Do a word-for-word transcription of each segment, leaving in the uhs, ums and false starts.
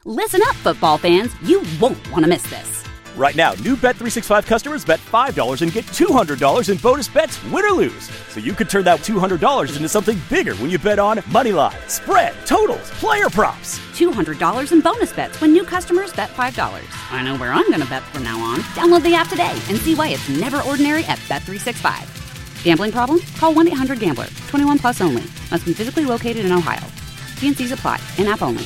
Listen up, football fans. You won't want to miss this. Right now, new Bet three sixty-five customers bet five dollars and get two hundred dollars in bonus bets, win or lose. So you could turn that two hundred dollars into something bigger when you bet on money line, spread, totals, player props. two hundred dollars in bonus bets when new customers bet five dollars. I know where I'm going to bet from now on. Download the app today and see why it's never ordinary at Bet three sixty-five. Gambling problem? Call one eight hundred gambler. twenty-one plus only. Must be physically located in Ohio. T and C's apply. In-app only.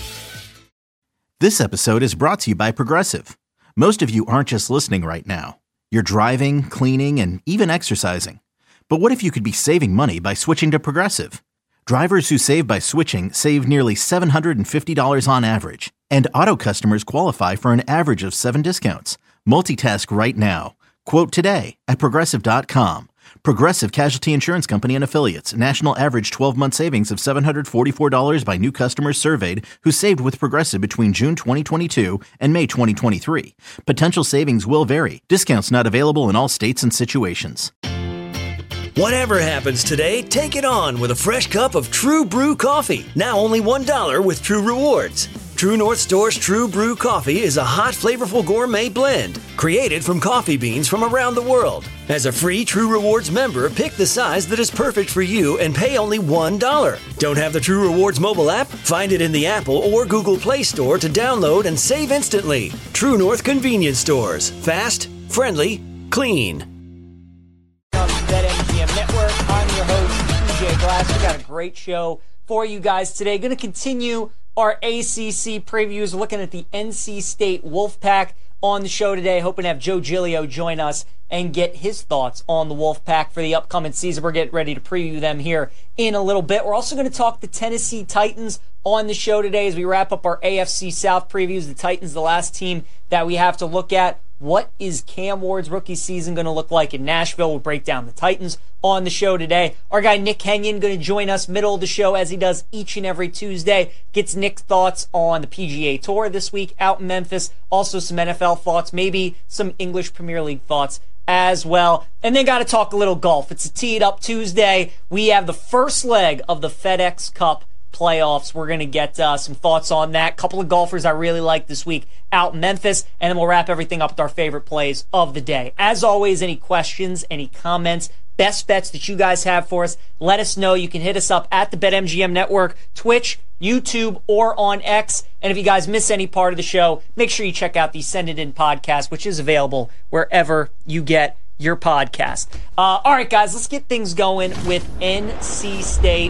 This episode is brought to you by Progressive. Most of you aren't just listening right now. You're driving, cleaning, and even exercising. But what if you could be saving money by switching to Progressive? Drivers who save by switching save nearly seven hundred fifty dollars on average. And auto customers qualify for an average of seven discounts. Multitask right now. Quote today at Progressive dot com. Progressive Casualty Insurance Company and Affiliates. National average twelve-month savings of seven hundred forty-four dollars by new customers surveyed who saved with Progressive between June twenty twenty-two and May twenty twenty-three. Potential savings will vary. Discounts not available in all states and situations. Whatever happens today, take it on with a fresh cup of True Brew coffee. Now only one dollar with True Rewards. True North Store's True Brew coffee is a hot, flavorful gourmet blend created from coffee beans from around the world. As a free True Rewards member, pick the size that is perfect for you and pay only one dollar. Don't have the True Rewards mobile app? Find it in the Apple or Google Play Store to download and save instantly. True North Convenience Stores. Fast, friendly, clean. On the BetMGM Network, I'm your host, T J Glass. We got a great show for you guys today. Going to continue our A C C previews, looking at the N C State Wolfpack on the show today. Hoping to have Joe Giglio join us and get his thoughts on the Wolfpack for the upcoming season. We're getting ready to preview them here in a little bit. We're also going to talk the Tennessee Titans on the show today as we wrap up our A F C South previews. The Titans, the last team that we have to look at. What is Cam Ward's rookie season going to look like in Nashville? We'll break down the Titans on the show today. Our guy Nick Kenyon going to join us middle of the show as he does each and every Tuesday. Gets Nick's thoughts on the P G A Tour this week out in Memphis. Also some N F L thoughts, maybe some English Premier League thoughts as well. And then got to talk a little golf. It's a Tee It Up Tuesday. We have the first leg of the FedEx Cup playoffs. We're going to get uh, some thoughts on that. Couple of golfers I really like this week out in Memphis, and then we'll wrap everything up with our favorite plays of the day. As always, any questions, any comments, best bets that you guys have for us, let us know. You can hit us up at the BetMGM Network, Twitch, YouTube, or on X. And if you guys miss any part of the show, make sure you check out the Send It In podcast, which is available wherever you get your podcast. Uh, all right, guys, let's get things going with N C State.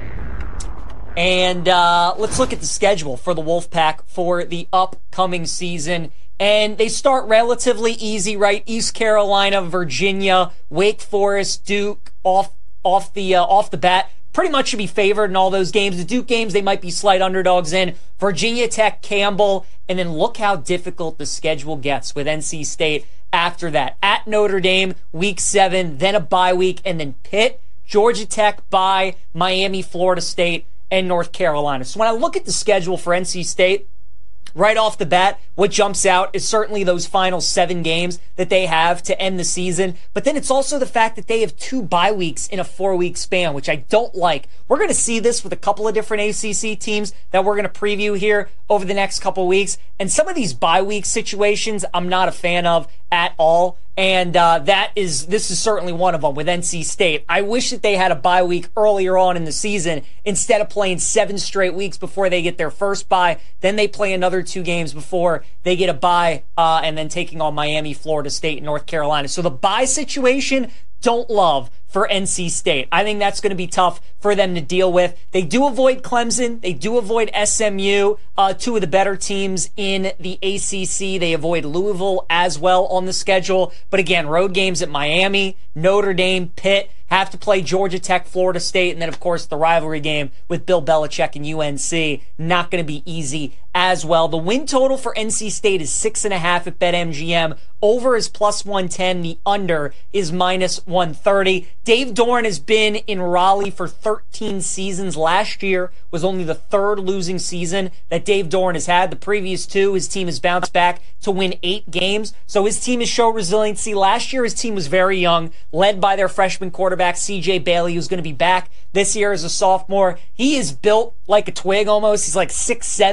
And uh, let's look at the schedule for the Wolfpack for the upcoming season. And they start relatively easy, right? East Carolina, Virginia, Wake Forest, Duke, off off the uh, off the bat. Pretty much should be favored in all those games. The Duke games, they might be slight underdogs in. Virginia Tech, Campbell, and then look how difficult the schedule gets with N C State after that. At Notre Dame, week seven, then a bye week, and then Pitt, Georgia Tech, bye, Miami, Florida State, and North Carolina. So when I look at the schedule for N C State, right off the bat, what jumps out is certainly those final seven games that they have to end the season. But then it's also the fact that they have two bye weeks in a four-week span, which I don't like. We're going to see this with a couple of different A C C teams that we're going to preview here over the next couple of weeks. And some of these bye week situations I'm not a fan of at all. And uh, that is, this is certainly one of them with N C State. I wish that they had a bye week earlier on in the season instead of playing seven straight weeks before they get their first bye. Then they play another two games before they get a bye, uh, and then taking on Miami, Florida State, and North Carolina. So the bye situation, don't love for N C State. I think that's going to be tough for them to deal with. They do avoid Clemson. They do avoid S M U, uh, two of the better teams in the A C C. They avoid Louisville as well on the schedule. But again, road games at Miami, Notre Dame, Pitt, have to play Georgia Tech, Florida State, and then, of course, the rivalry game with Bill Belichick and U N C. Not going to be easy as well. The win total for N C State is six and a half at BetMGM. Over is plus one ten. The under is minus one thirty. Dave Doran has been in Raleigh for thirteen seasons. Last year was only the third losing season that Dave Doran has had. The previous two, his team has bounced back to win eight games. So his team has shown resiliency. Last year, his team was very young, led by their freshman quarterback, C J Bailey, who's going to be back this year as a sophomore. He is built like a twig almost. He's like six seven, two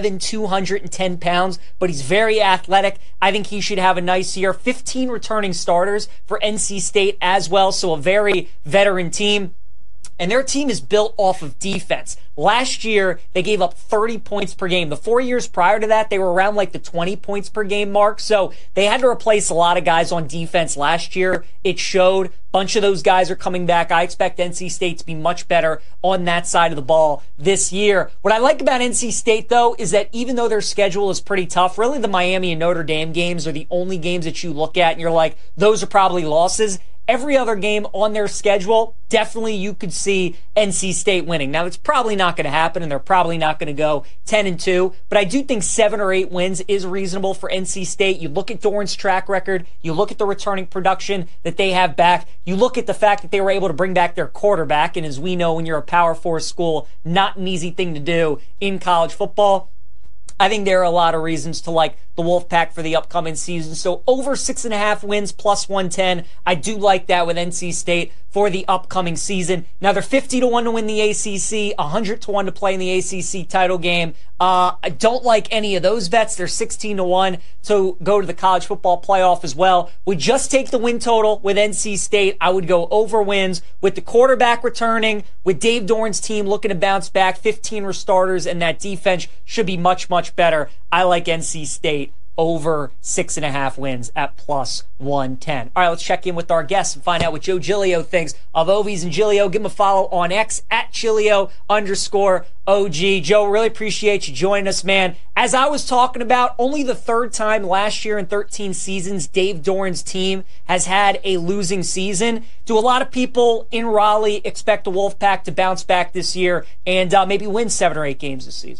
two hundred ten pounds, but he's very athletic. I think he should have a nice year. fifteen returning starters for N C State as well, so a very veteran team. And their team is built off of defense. Last year, they gave up thirty points per game. The four years prior to that, they were around like the twenty points per game mark. So they had to replace a lot of guys on defense last year. It showed. A bunch of those guys are coming back. I expect N C State to be much better on that side of the ball this year. What I like about N C State, though, is that even though their schedule is pretty tough, really the Miami and Notre Dame games are the only games that you look at and you're like, those are probably losses. Every other game on their schedule, definitely you could see N C State winning. Now, it's probably not going to happen, and they're probably not going to go ten and two, but I do think seven or eight wins is reasonable for N C State. You look at Doran's track record, you look at the returning production that they have back, you look at the fact that they were able to bring back their quarterback, and as we know, when you're a Power Four school, not an easy thing to do in college football. I think there are a lot of reasons to like the Wolfpack for the upcoming season. So over six and a half wins plus one ten. I do like that with N C State for the upcoming season. Now they're fifty to one to win the A C C, one hundred to one to play in the A C C title game. Uh, I don't like any of those bets. They're sixteen to one to go to the college football playoff as well. We just take the win total with N C State. I would go over wins with the quarterback returning, with Dave Doran's team looking to bounce back, fifteen starters, and that defense should be much, much better. I like N C State over six and a half wins at plus one ten. All right, let's check in with our guests and find out what Joe Giglio thinks of Ovies and Giglio. Give him a follow on X at Giglio underscore O G. Joe, really appreciate you joining us, man. As I was talking about, only the third time last year in thirteen seasons Dave Doran's team has had a losing season. Do a lot of people in Raleigh expect the Wolfpack to bounce back this year and uh, maybe win seven or eight games this season?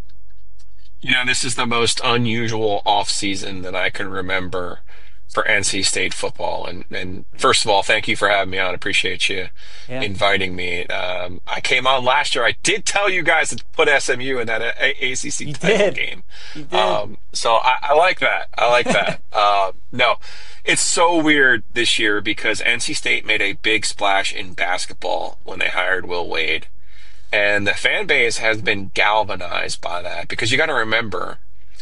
You know, this is the most unusual offseason that I can remember for N C State football. And, and first of all, thank you for having me on. I appreciate you yeah. inviting me. Um, I came on last year. I did tell you guys to put S M U in that A- A C C you title did. game. You did. Um, so I, I like that. I like that. uh, no, it's so weird this year because N C State made a big splash in basketball when they hired Will Wade. And the fan base has been galvanized by that because you got to remember,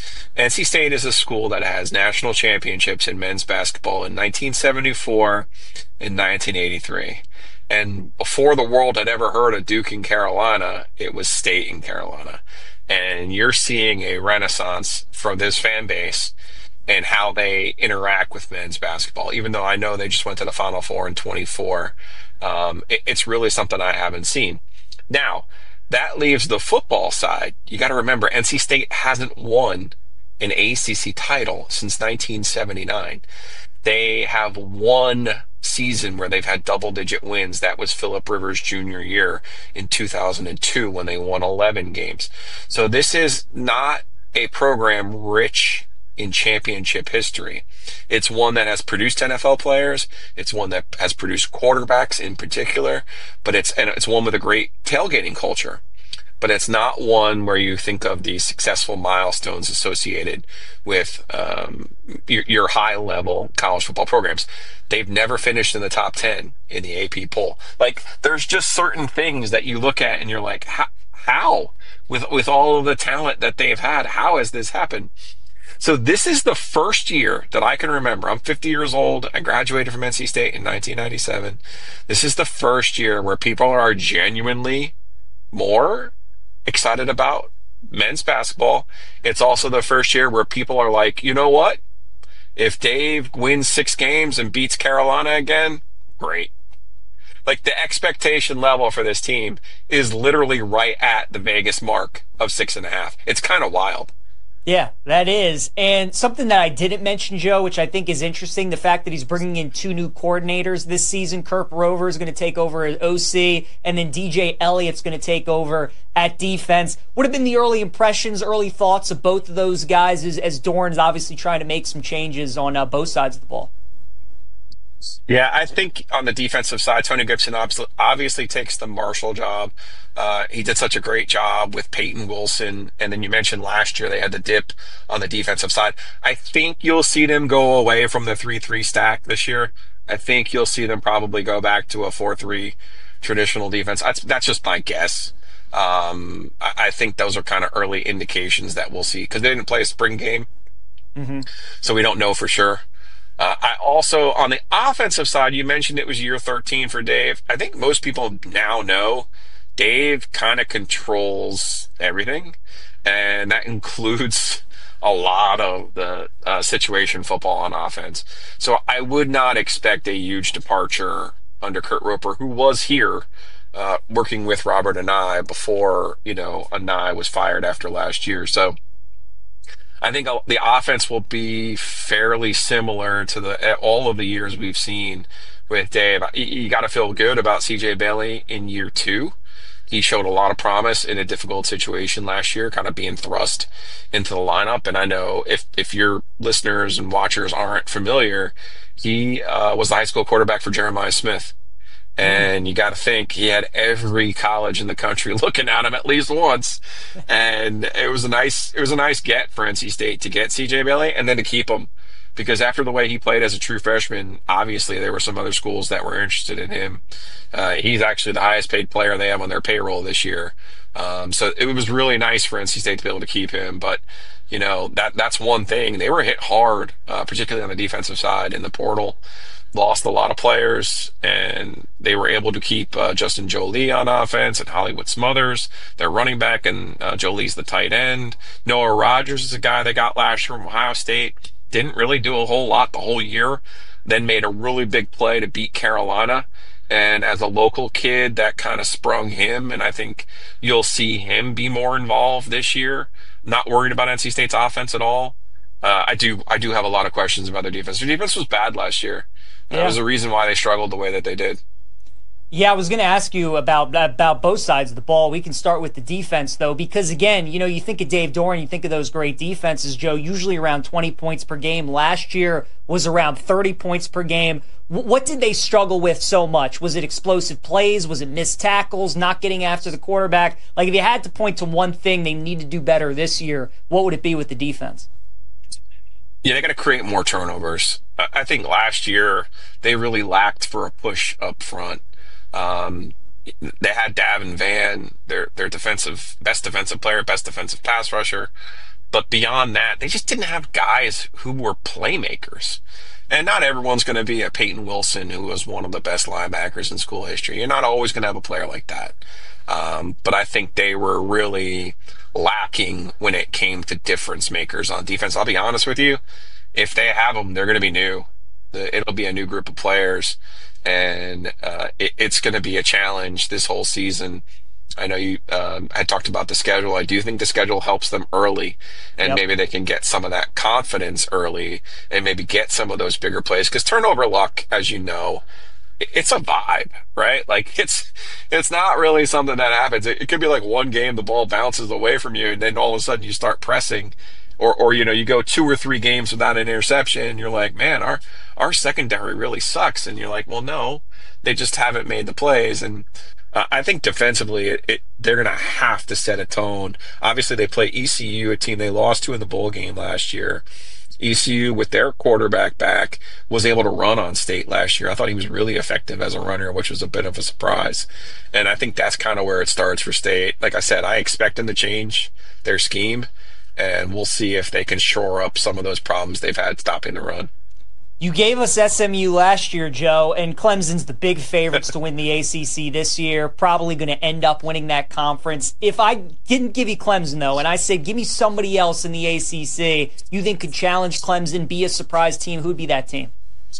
N C State is a school that has national championships in men's basketball in nineteen seventy-four and nineteen eighty-three. And before the world had ever heard of Duke in Carolina, it was State in Carolina. And you're seeing a renaissance from this fan base and how they interact with men's basketball. Even though I know they just went to the Final Four in twenty-four, um, it, it's really something I haven't seen. Now, that leaves the football side. You got to remember, N C State hasn't won an A C C title since nineteen seventy-nine. They have one season where they've had double-digit wins. That was Phillip Rivers' junior year in two thousand two when they won eleven games. So this is not a program rich in championship history. It's one that has produced N F L players. It's one that has produced quarterbacks in particular, but it's and it's one with a great tailgating culture. But it's not one where you think of the successful milestones associated with um, your, your high-level college football programs. They've never finished in the top ten in the A P poll. Like, there's just certain things that you look at and you're like, how? how? With with all of the talent that they've had, how has this happened? So this is the first year that I can remember. I'm fifty years old. I graduated from N C State in nineteen ninety-seven. This is the first year where people are genuinely more excited about men's basketball. It's also the first year where people are like, you know what? If Dave wins six games and beats Carolina again, great. Like, the expectation level for this team is literally right at the Vegas mark of six and a half. It's kind of wild. Yeah, that is. And something that I didn't mention, Joe, which I think is interesting, the fact that he's bringing in two new coordinators this season. Kirk Rover is going to take over as O C, and then D J Elliott's going to take over at defense. What have been the early impressions, early thoughts of both of those guys as, as Doran's obviously trying to make some changes on uh, both sides of the ball? Yeah, I think on the defensive side, Tony Gibson obviously takes the Marshall job. Uh, he did such a great job with Peyton Wilson. And then you mentioned last year they had the dip on the defensive side. I think you'll see them go away from the three three stack this year. I think you'll see them probably go back to a four three traditional defense. That's, that's just my guess. Um, I, I think those are kind of early indications that we'll see because they didn't play a spring game, Mm-hmm. so we don't know for sure. Uh, I also, on the offensive side, you mentioned it was year thirteen for Dave. I think most people now know Dave kind of controls everything, and that includes a lot of the uh, situation football on offense. So I would not expect a huge departure under Kurt Roper, who was here uh, working with Robert Anae before, you know, Anae was fired after last year. So I think the offense will be fairly similar to the all of the years we've seen with Dave. You, you got to feel good about C J Bailey in year two. He showed a lot of promise in a difficult situation last year, kind of being thrust into the lineup. And I know if, if your listeners and watchers aren't familiar, he uh, was the high school quarterback for Jeremiah Smith. And you got to think he had every college in the country looking at him at least once. And it was a nice, it was a nice get for N C State to get C J Bailey and then to keep him. Because after the way he played as a true freshman, obviously there were some other schools that were interested in him. Uh, he's actually the highest paid player they have on their payroll this year. Um, so it was really nice for N C State to be able to keep him. But, you know, that that's one thing. They were hit hard, uh, particularly on the defensive side in the portal. Lost a lot of players, and they were able to keep uh, Justin Jolie on offense and Hollywood Smothers, their running back, and uh, Jolie's the tight end. Noah Rogers is a guy they got last year from Ohio State. Didn't really do a whole lot the whole year, then made a really big play to beat Carolina. And as a local kid, that kind of sprung him, and I think you'll see him be more involved this year. Not worried about N C State's offense at all. Uh, I do I do have a lot of questions about their defense. Their defense was bad last year. That Yeah. was the reason why they struggled the way that they did. Yeah, I was going to ask you about about both sides of the ball. We can start with the defense, though, because, again, you know, you think of Dave Doeren, you think of those great defenses, Joe, usually around twenty points per game. Last year was around thirty points per game. W- what did they struggle with so much? Was it explosive plays? Was it missed tackles, not getting after the quarterback? Like, if you had to point to one thing they need to do better this year, what would it be with the defense? Yeah, they got to create more turnovers. I think last year they really lacked for a push up front. Um, they had Davin Van, their their defensive best defensive player, best defensive pass rusher, but beyond that, they just didn't have guys who were playmakers. And not everyone's going to be a Peyton Wilson, who was one of the best linebackers in school history. You're not always going to have a player like that. Um, but I think they were really lacking when it came to difference makers on defense. I'll be honest with you, if they have them, they're going to be new. The, it'll be a new group of players. And uh, it, it's going to be a challenge this whole season. I know you um, had talked about the schedule. I do think the schedule helps them early, and Yep. maybe they can get some of that confidence early and maybe get some of those bigger plays. Because turnover luck, as you know, it, it's a vibe, right? Like it's it's not really something that happens. It, it could be like one game the ball bounces away from you, and then all of a sudden you start pressing. Or, or, you know, you go two or three games without an interception, and you're like, man, our, our secondary really sucks. And you're like, well, no, they just haven't made the plays. And uh, I think defensively, it, it, they're going to have to set a tone. Obviously, they play E C U, a team they lost to in the bowl game last year. E C U, with their quarterback back, was able to run on State last year. I thought he was really effective as a runner, which was a bit of a surprise. And I think that's kind of where it starts for State. Like I said, I expect them to change their scheme. And we'll see if they can shore up some of those problems they've had stopping the run. You gave us S M U last year, Joe, and Clemson's the big favorites to win the A C C this year, probably going to end up winning that conference. If I didn't give you Clemson, though, and I said give me somebody else in the A C C you think could challenge Clemson, be a surprise team, who'd be that team?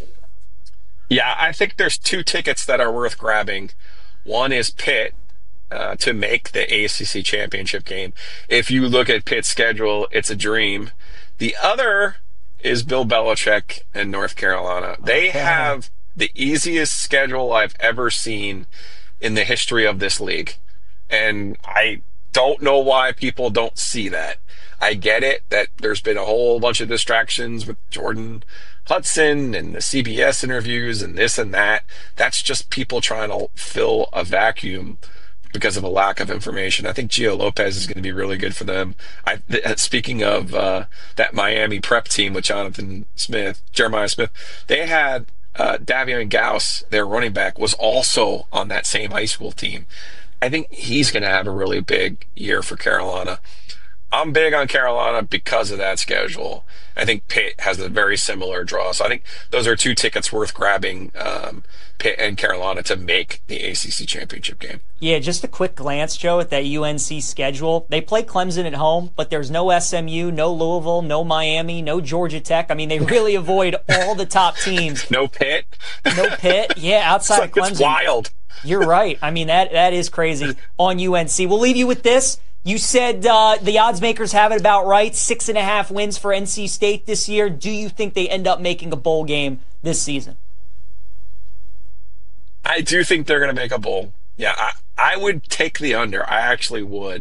Yeah, I think there's two tickets that are worth grabbing. One is Pitt. Uh, to make the A C C championship game. If you look at Pitt's schedule, it's a dream. The other is Bill Belichick and North Carolina. They Okay. have the easiest schedule I've ever seen in the history of this league. And I don't know why people don't see that. I get it that there's been a whole bunch of distractions with Jordan Hudson and the C B S interviews and this and that. That's just people trying to fill a vacuum because of a lack of information. I think Gio Lopez is going to be really good for them. I, th- speaking of uh, that Miami prep team with Jonathan Smith, Jeremiah Smith, they had uh, Davion Gauss, their running back, was also on that same high school team. I think he's going to have a really big year for Carolina. I'm big on Carolina because of that schedule. I think Pitt has a very similar draw. So I think those are two tickets worth grabbing, um, Pitt and Carolina, to make the A C C championship game. Yeah, just a quick glance, Joe, at that U N C schedule. They play Clemson at home, but there's no S M U, no Louisville, no Miami, no Georgia Tech. I mean, they really avoid all the top teams. No Pitt. No Pitt. Yeah, outside it's like, of Clemson. It's wild. You're right. I mean, that that is crazy on U N C. We'll leave you with this. You said uh, the odds makers have it about right. Six and a half wins for N C State this year. Do you think they end up making a bowl game this season? I do think they're going to make a bowl. Yeah, I, I would take the under. I actually would.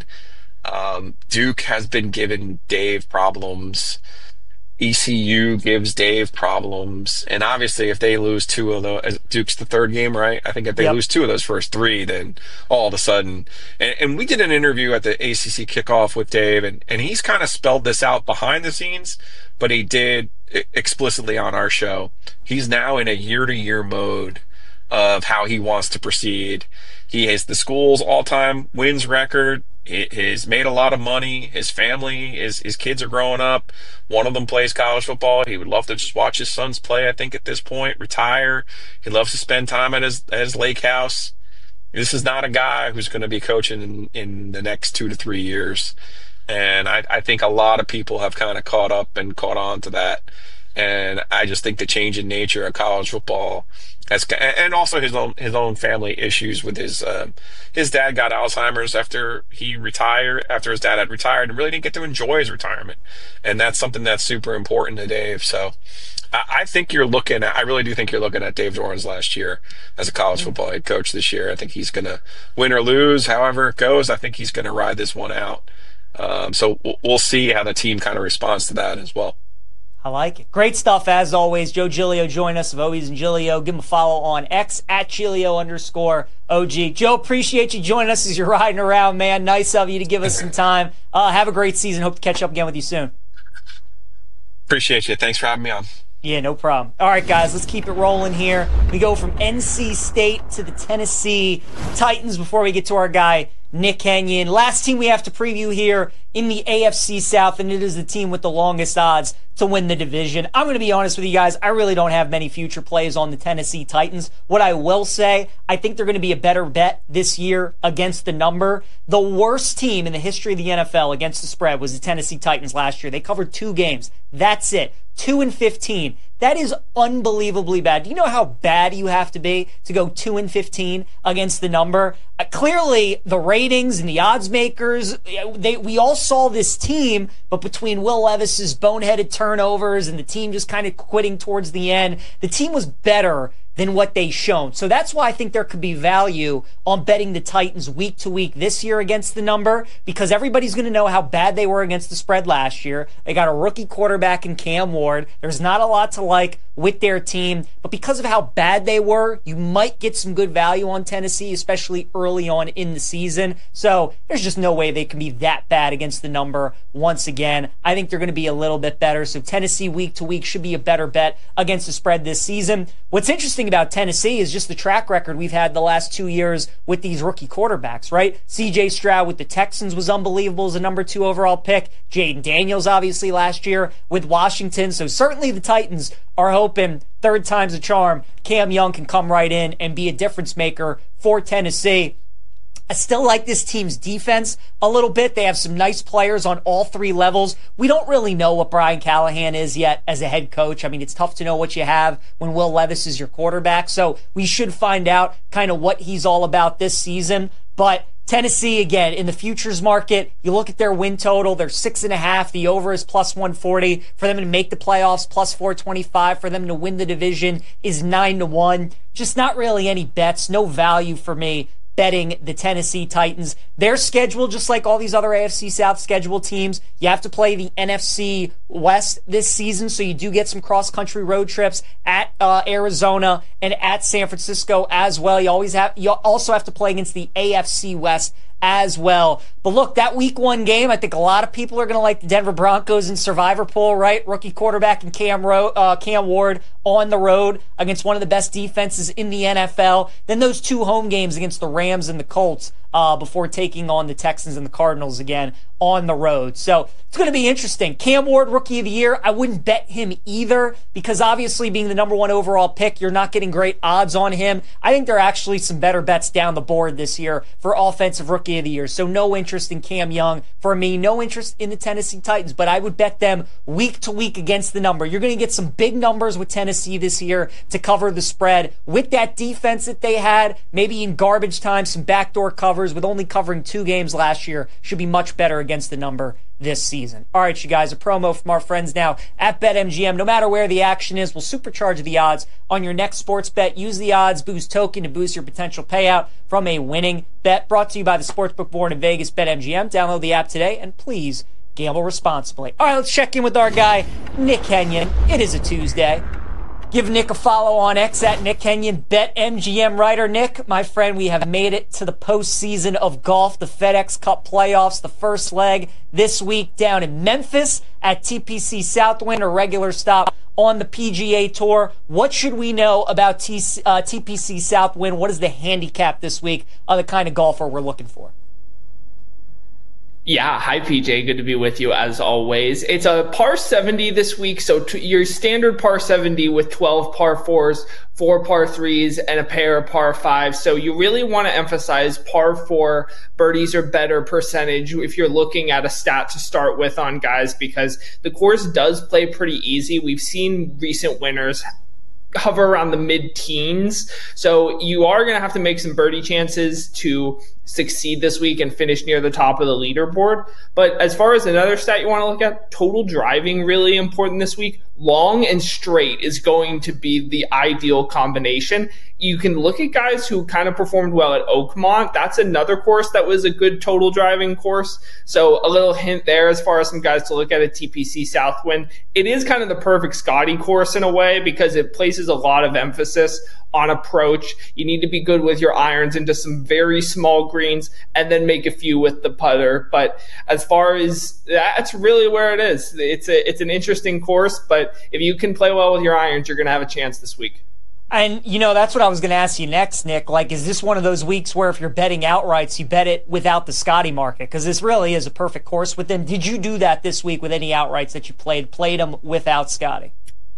Um, Duke has been giving Dave problems. E C U gives Dave problems. And obviously, if they lose two of those, Duke's the third game, right? I think if they yep. lose two of those first three, then all of a sudden, and, and we did an interview at the A C C kickoff with Dave, and, and he's kind of spelled this out behind the scenes, but he did explicitly on our show. He's now in a year-to-year mode of how he wants to proceed. He has the school's all-time wins record. He's made a lot of money. His family, his, his kids are growing up. One of them plays college football. He would love to just watch his sons play, I think, at this point, retire. He loves to spend time at his, at his lake house. This is not a guy who's going to be coaching in, in the next two to three years. And I, I think a lot of people have kind of caught up and caught on to that. And I just think the change in nature of college football has, and also his own his own family issues with his uh, his dad got Alzheimer's after he retired, after his dad had retired, and really didn't get to enjoy his retirement. And that's something that's super important to Dave. So I, I think you're looking at, I really do think you're looking at Dave Doran's last year as a college football head coach this year. I think he's going to win or lose, however it goes. I think he's going to ride this one out. Um, so we'll see how the team kind of responds to that as well. I like it. Great stuff, as always. Joe Giglio joined us of Obies and Giglio. Give him a follow on X at Giglio underscore O G. Joe, appreciate you joining us as you're riding around, man. Nice of you to give us some time. Uh, have a great season. Hope to catch up again with you soon. Appreciate you. Thanks for having me on. Yeah, no problem. All right, guys, let's keep it rolling here. We go from N C State to the Tennessee Titans before we get to our guy, Nick Kenyon. Last team we have to preview here in the A F C South, and it is the team with the longest odds to win the division. I'm going to be honest with you guys. I really don't have many future plays on the Tennessee Titans. What I will say, I think they're going to be a better bet this year against the number. The worst team in the history of the N F L against the spread was the Tennessee Titans last year. They covered two games. That's it. two and fifteen. That is unbelievably bad. Do you know how bad you have to be to go two and fifteen against the number? Uh, clearly, the ratings and the odds makers, they, we all saw this team, but between Will Levis's boneheaded turnovers and the team just kind of quitting towards the end, the team was better than what they shown. So that's why I think there could be value on betting the Titans week to week this year against the number, because everybody's going to know how bad they were against the spread last year. They got a rookie quarterback in Cam Ward. There's not a lot to like with their team, but because of how bad they were, you might get some good value on Tennessee, especially early on in the season. So there's just no way they can be that bad against the number once again. I think they're going to be a little bit better. So Tennessee week to week should be a better bet against the spread this season. What's interesting about Tennessee is just the track record we've had the last two years with these rookie quarterbacks, right? C J Stroud with the Texans was unbelievable as a number two overall pick. Jaden Daniels, obviously, last year with Washington. So certainly the Titans are hoping third time's a charm. Cam Young can come right in and be a difference maker for Tennessee. I still like this team's defense a little bit. They have some nice players on all three levels. We don't really know what Brian Callahan is yet as a head coach. I mean, it's tough to know what you have when Will Levis is your quarterback. So we should find out kind of what he's all about this season. But Tennessee, again, in the futures market, you look at their win total, they're six and a half. The over is plus one forty. For them to make the playoffs, plus four twenty-five. For them to win the division is nine to one. Just not really any bets, no value for me betting the Tennessee Titans. Their schedule, just like all these other A F C South schedule teams, you have to play the N F C West this season, so you do get some cross-country road trips at uh, Arizona and at San Francisco as well. You always have, you also have to play against the A F C West as well. But look, that week one game, I think a lot of people are going to like the Denver Broncos in Survivor Pool, right? Rookie quarterback and Cam, Ro- uh, Cam Ward on the road against one of the best defenses in the N F L. Then those two home games against the Rams and the Colts. uh, before taking on the Texans and the Cardinals again on the road. So it's going to be interesting. Cam Ward, Rookie of the Year, I wouldn't bet him either because obviously being the number one overall pick, you're not getting great odds on him. I think there are actually some better bets down the board this year for Offensive Rookie of the Year. So no interest in Cam Young for me, no interest in the Tennessee Titans, but I would bet them week to week against the number. You're going to get some big numbers with Tennessee this year to cover the spread with that defense that they had, maybe in garbage time, some backdoor covers with only covering two games last year should be much better against the number this season. All right, you guys, a promo from our friends now at BetMGM. No matter where the action is, we'll supercharge the odds on your next sports bet. Use the Odds Boost token to boost your potential payout from a winning bet. Brought to you by the Sportsbook Born in Vegas, BetMGM. Download the app today, and please gamble responsibly. All right, let's check in with our guy, Nick Kenyon. It is a Tuesday. Give Nick a follow on X at Nick Kenyon, BetMGM writer. Nick, my friend, we have made it to the postseason of golf, the FedEx Cup playoffs, the first leg this week down in Memphis at T P C Southwind, a regular stop on the P G A Tour. What should we know about T- uh, T P C Southwind? What is the handicap this week of the kind of golfer we're looking for? Yeah, hi P J, good to be with you as always. It's a par seventy this week, so t- your standard par seventy with twelve par fours, four par threes, and a pair of par fives. So you really want to emphasize par four birdies or better percentage if you're looking at a stat to start with on guys, because the course does play pretty easy. We've seen recent winners hover around the mid-teens. So you are going to have to make some birdie chances to succeed this week and finish near the top of the leaderboard. But as far as another stat you want to look at, total driving really important this week. Long and straight is going to be the ideal combination. You can look at guys who kind of performed well at Oakmont. That's another course that was a good total driving course. So a little hint there as far as some guys to look at at T P C Southwind. It is kind of the perfect Scotty course in a way because it places a lot of emphasis on approach. You need to be good with your irons into some very small greens and then make a few with the putter. But as far as that's really where it is. It's a, it's an interesting course, but if you can play well with your irons, you're going to have a chance this week. And, you know, that's what I was going to ask you next, Nick. Like, is this one of those weeks where if you're betting outrights, you bet it without the Scotty market? Because this really is a perfect course with them. Did you do that this week with any outrights that you played? Played them without Scotty?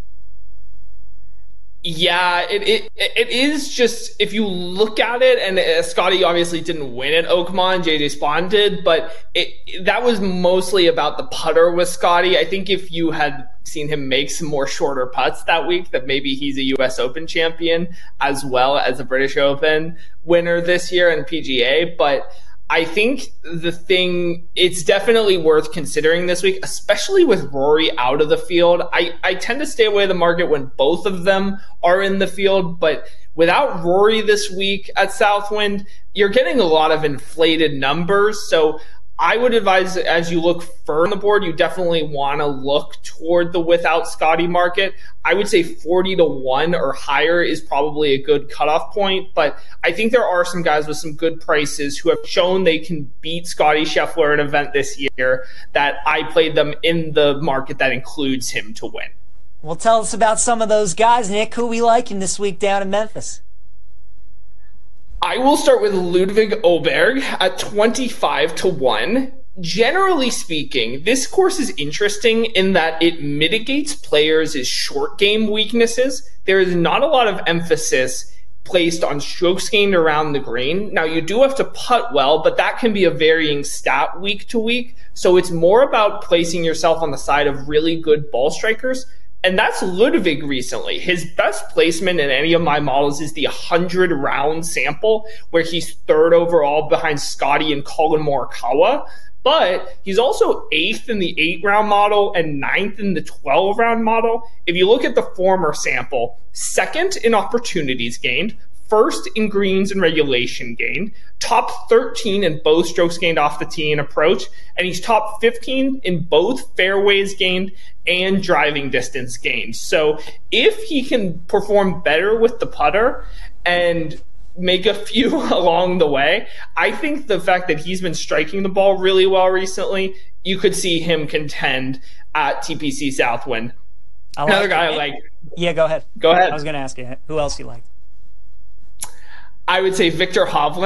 Yeah, it, it it is just, if you look at it, and uh, Scotty obviously didn't win at Oakmont, J J Spaun did, but it, that was mostly about the putter with Scotty. I think if you had seen him make some more shorter putts that week, that maybe he's a U S Open champion as well as a British Open winner this year and P G A, but I think the thing, it's definitely worth considering this week, especially with Rory out of the field. I, I tend to stay away from the market when both of them are in the field, but without Rory this week at Southwind, you're getting a lot of inflated numbers. So I would advise, as you look further on the board, you definitely want to look toward the without Scotty market. I would say forty to one or higher is probably a good cutoff point, but I think there are some guys with some good prices who have shown they can beat Scotty Scheffler at an event this year that I played them in the market that includes him to win. Well, tell us about some of those guys, Nick. Who we liking this week down in Memphis? I will start with Ludwig Åberg at twenty-five to one. Generally speaking, this course is interesting in that it mitigates players' short game weaknesses. There is not a lot of emphasis placed on strokes gained around the green. Now, you do have to putt well, but that can be a varying stat week to week. So it's more about placing yourself on the side of really good ball strikers. And that's Ludwig recently. His best placement in any of my models is the one hundred round sample, where he's third overall behind Scotty and Colin Morikawa. But he's also eighth in the eight round model and ninth in the twelve round model. If you look at the former sample, second in opportunities gained, first in greens and regulation gained, top thirteen in both strokes gained off the tee and approach, and he's top fifteen in both fairways gained and driving distance gained. So if he can perform better with the putter and make a few along the way, I think the fact that he's been striking the ball really well recently, you could see him contend at T P C Southwind. I like Another guy it. I like. Yeah, go ahead. Go ahead. I was going to ask you, who else you liked? I would say Victor Hovland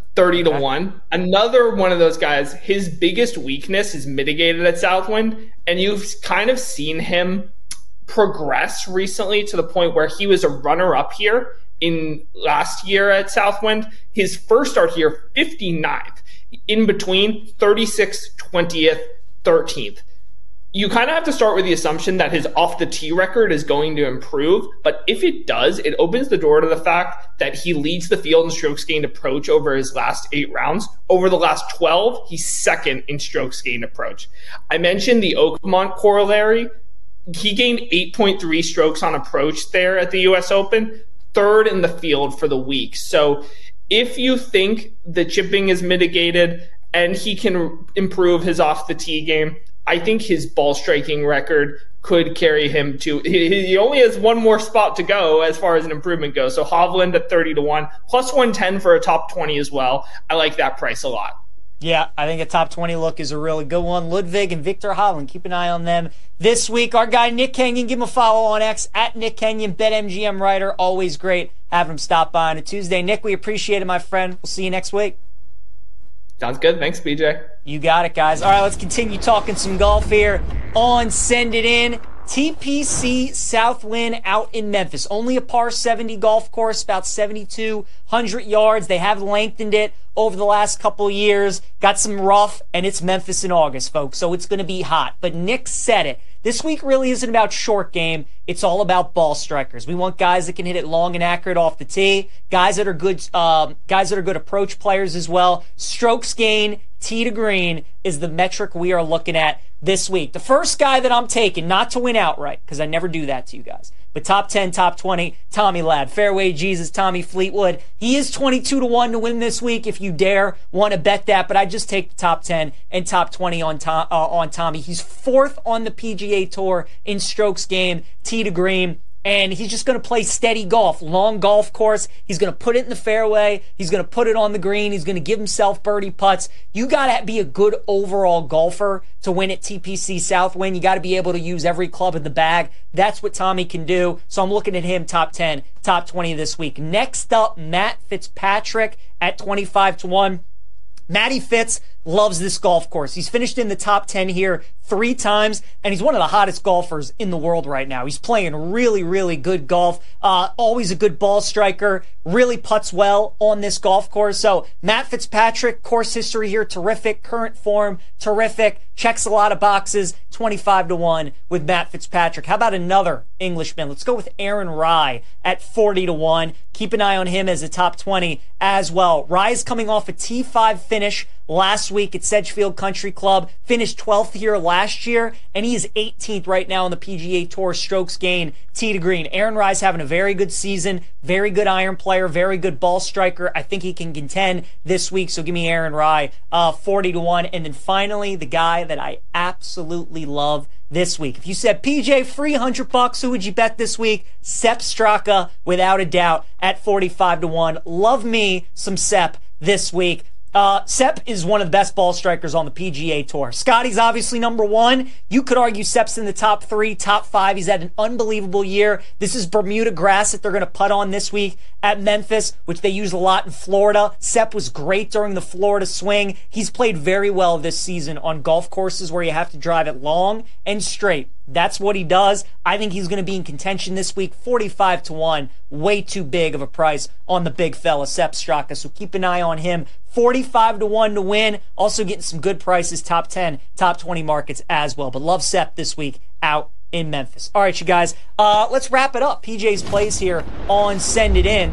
thirty to one. Another one of those guys, his biggest weakness is mitigated at Southwind, and you've kind of seen him progress recently to the point where he was a runner-up here in last year at Southwind. His first start here, fifty-ninth. In between, thirty-sixth, twentieth, thirteenth. You kind of have to start with the assumption that his off-the-tee record is going to improve, but if it does, it opens the door to the fact that he leads the field in strokes gained approach over his last eight rounds. Over the last twelve, he's second in strokes gained approach. I mentioned the Oakmont corollary. He gained eight point three strokes on approach there at the U S Open, third in the field for the week. So if you think the chipping is mitigated and he can improve his off-the-tee game, I think his ball striking record could carry him to, he, he only has one more spot to go as far as an improvement goes. So Hovland at thirty to one, plus one ten for a top twenty as well. I like that price a lot. Yeah, I think a top twenty look is a really good one. Ludwig and Viktor Hovland, keep an eye on them this week. Our guy Nick Kenyon, give him a follow on X, at Nick Kenyon, BetMGM writer. Always great having him stop by on a Tuesday. Nick, we appreciate it, my friend. We'll see you next week. Sounds good. Thanks, B J. You got it, guys. All right, let's continue talking some golf here on Send It In. T P C Southwind out in Memphis. Only a par seventy golf course, about seventy-two hundred yards. They have lengthened it over the last couple years. Got some rough, and it's Memphis in August, folks, so it's going to be hot. But Nick said it. This week really isn't about short game. It's all about ball strikers. We want guys that can hit it long and accurate off the tee, guys that are good, um, guys that are good approach players as well. Strokes gain, tee to green is the metric we are looking at this week. The first guy that I'm taking, not to win outright, because I never do that to you guys, but top ten, top twenty, Tommy Ladd. Fairway Jesus, Tommy Fleetwood. He is twenty-two to one to win this week if you dare want to bet that, but I just take the top ten and top twenty on, Tom, uh, on Tommy. He's fourth on the P G A Tour in strokes gained, tee to green. And he's just going to play steady golf, long golf course. He's going to put it in the fairway. He's going to put it on the green. He's going to give himself birdie putts. You got to be a good overall golfer to win at T P C Southwind. You got to be able to use every club in the bag. That's what Tommy can do. So I'm looking at him top ten, top twenty this week. Next up, Matt Fitzpatrick at twenty-five to one. Matty Fitz loves this golf course. He's finished in the top ten here three times, and he's one of the hottest golfers in the world right now. He's playing really, really good golf. Uh, always a good ball striker. Really putts well on this golf course. So Matt Fitzpatrick, course history here, terrific. Current form, terrific. Checks a lot of boxes. twenty-five to one with Matt Fitzpatrick. How about another Englishman? Let's go with Aaron Rai at forty to one. Keep an eye on him as a top twenty as well. Rai's coming off a T five finish last week at Sedgefield Country Club. Finished twelfth here last year, and he is eighteenth right now on the P G A Tour strokes gained, tee to green. Aaron Rai's having a very good season, very good iron player, very good ball striker. I think he can contend this week, so give me Aaron Rai, uh, forty to one. And then finally, the guy that I absolutely love this week. If you said, P J, free one hundred bucks, who would you bet this week? Sepp Straka, without a doubt, at forty-five to one. Love me some Sepp this week. Uh, Sepp is one of the best ball strikers on the P G A Tour. Scotty's obviously number one. You could argue Sepp's in the top three, top five. He's had an unbelievable year. This is Bermuda grass that they're going to putt on this week at Memphis, which they use a lot in Florida. Sepp was great during the Florida swing. He's played very well this season on golf courses where you have to drive it long and straight. That's what he does. I think he's going to be in contention this week. forty-five to one. Way too big of a price on the big fella, Sepp Straka. So keep an eye on him. forty-five to one to win. Also getting some good prices, top ten, top twenty markets as well. But love Sepp this week out in Memphis. All right, you guys. Uh, let's wrap it up. P J's plays here on Send It In.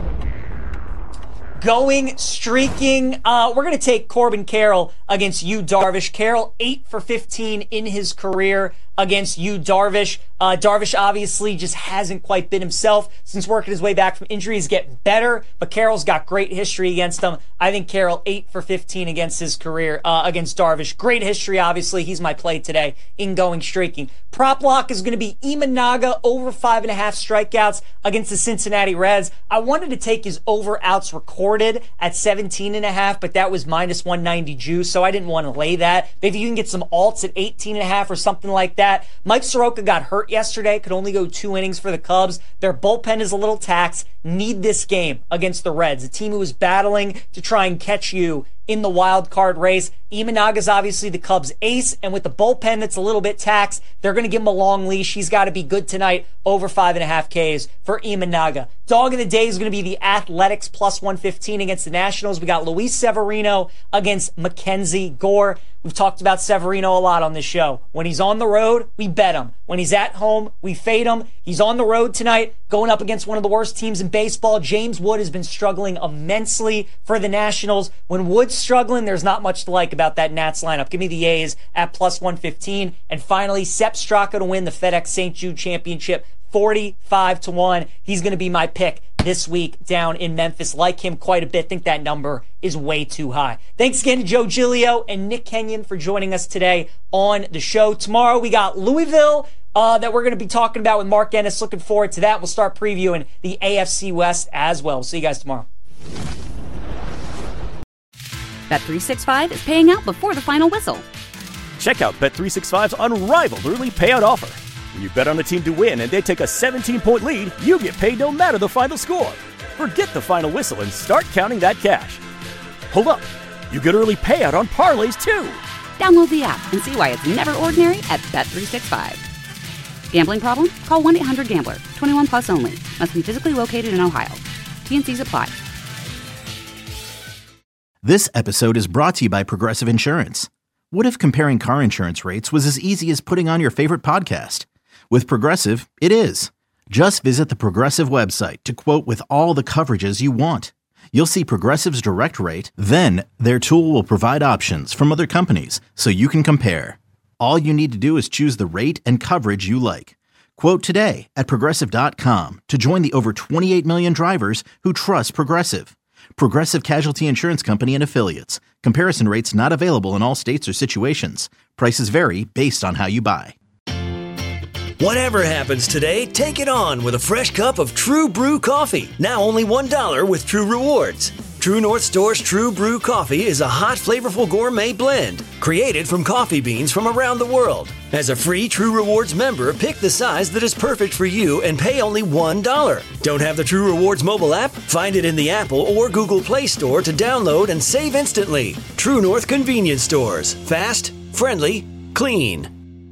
Going streaking. Uh, we're going to take Corbin Carroll against Yu Darvish. Carroll, eight for fifteen in his career against Yu Darvish. Uh, Darvish obviously just hasn't quite been himself since working his way back from injury. He's getting better, but Carroll's got great history against him. I think Carroll, eight for fifteen against his career, uh, against Darvish. Great history, obviously. He's my play today in going streaking. Prop lock is going to be Imanaga over five and a half strikeouts against the Cincinnati Reds. I wanted to take his over outs recorded at seventeen and a half, but that was minus one ninety juice, so I didn't want to lay that. Maybe you can get some alts at eighteen and a half or something like that. at. Mike Soroka got hurt yesterday, could only go two innings for the Cubs. Their bullpen is a little taxed. Need this game against the Reds, a team who is battling to try and catch you in the wild card race. Imanaga's obviously the Cubs' ace, and with the bullpen that's a little bit taxed, they're going to give him a long leash. He's got to be good tonight, over five and a half Ks for Imanaga. Dog of the day is going to be the Athletics plus one fifteen against the Nationals. We got Luis Severino against Mackenzie Gore. We've talked about Severino a lot on this show. When he's on the road, we bet him. When he's at home, we fade him. He's on the road tonight, going up against one of the worst teams in baseball. James Wood has been struggling immensely for the Nationals. When Wood's struggling, there's not much to like about that Nats lineup. Give me the A's at plus one fifteen. And finally, Sepp Straka to win the FedEx Saint Jude Championship, forty-five to one. He's going to be my pick this week down in Memphis. Like him quite a bit. Think that number is way too high. Thanks again to Joe Giglio and Nick Kenyon for joining us today on the show. Tomorrow we got Louisville uh, that we're going to be talking about with Mark Ennis. Looking forward to that. We'll start previewing the A F C West as well. See you guys tomorrow. Bet three sixty-five is paying out before the final whistle. Check out Bet three sixty-five's unrivaled early payout offer. When you bet on a team to win and they take a seventeen-point lead, you get paid no matter the final score. Forget the final whistle and start counting that cash. Hold up. You get early payout on parlays, too. Download the app and see why it's never ordinary at Bet three sixty-five. Gambling problem? Call one eight hundred gambler. twenty-one plus only. Must be physically located in Ohio. T and Cs apply. This episode is brought to you by Progressive Insurance. What if comparing car insurance rates was as easy as putting on your favorite podcast? With Progressive, it is. Just visit the Progressive website to quote with all the coverages you want. You'll see Progressive's direct rate, then their tool will provide options from other companies so you can compare. All you need to do is choose the rate and coverage you like. Quote today at Progressive dot com to join the over twenty-eight million drivers who trust Progressive. Progressive Casualty Insurance Company and Affiliates. Comparison rates not available in all states or situations. Prices vary based on how you buy. Whatever happens today, take it on with a fresh cup of True Brew coffee. Now only one dollar with True Rewards. True North Store's True Brew coffee is a hot, flavorful gourmet blend created from coffee beans from around the world. As a free True Rewards member, pick the size that is perfect for you and pay only one dollar. Don't have the True Rewards mobile app? Find it in the Apple or Google Play Store to download and save instantly. True North Convenience Stores. Fast, friendly, clean.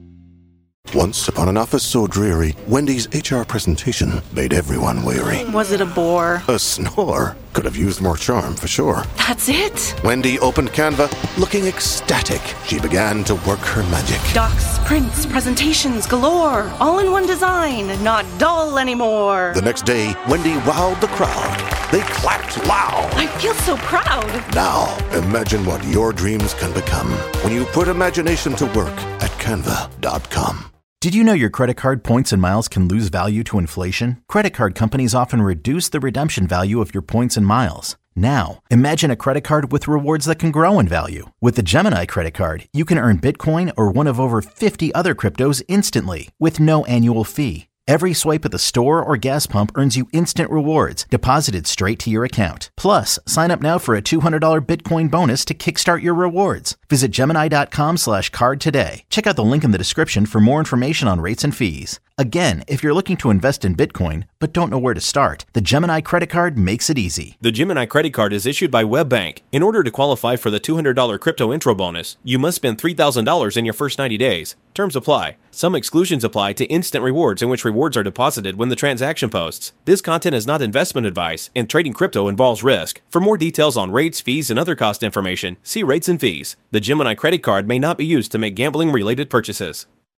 Once upon an office so dreary, Wendy's H R presentation made everyone weary. Was it a bore? A snore. Could have used more charm for sure. That's it? Wendy opened Canva, looking ecstatic. She began to work her magic. Docs, prints, presentations galore. All in one design, not dull anymore. The next day, Wendy wowed the crowd. They clapped loud. I feel so proud. Now, imagine what your dreams can become when you put imagination to work at canva dot com. Did you know your credit card points and miles can lose value to inflation? Credit card companies often reduce the redemption value of your points and miles. Now, imagine a credit card with rewards that can grow in value. With the Gemini credit card, you can earn Bitcoin or one of over fifty other cryptos instantly with no annual fee. Every swipe at the store or gas pump earns you instant rewards deposited straight to your account. Plus, sign up now for a two hundred dollars Bitcoin bonus to kickstart your rewards. Visit Gemini dot com slash card today. Check out the link in the description for more information on rates and fees. Again, if you're looking to invest in Bitcoin but don't know where to start, the Gemini credit card makes it easy. The Gemini credit card is issued by WebBank. In order to qualify for the two hundred dollars crypto intro bonus, you must spend three thousand dollars in your first ninety days. Terms apply. Some exclusions apply to instant rewards in which rewards are deposited when the transaction posts. This content is not investment advice, and trading crypto involves risk. For more details on rates, fees, and other cost information, see rates and fees. The Gemini credit card may not be used to make gambling-related purchases.